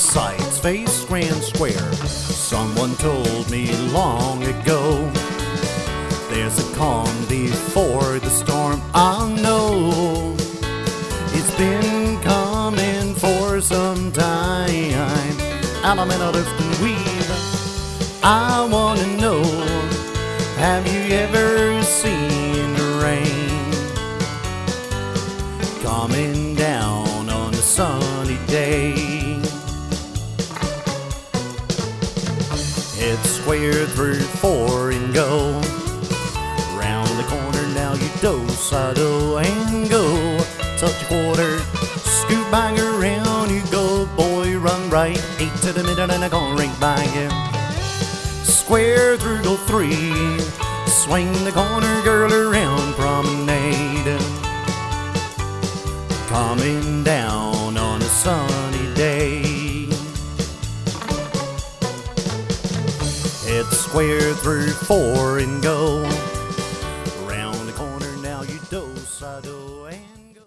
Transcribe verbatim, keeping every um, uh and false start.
sights face Grand Square. Someone told me long ago, there's a calm before the storm. I know it's been coming for some time, element of lift and weave. I wanna know, have you ever seen the rain coming down on a sunny day? Head square through four and go round the corner. Now you do-side-o and go. Touch a quarter, scoot back around. You go, boy, run right. Eight to the middle and a gone right by you. Square through go three. Swing the corner, girl, around promenade. Coming down on a sunny day. Head square through four and go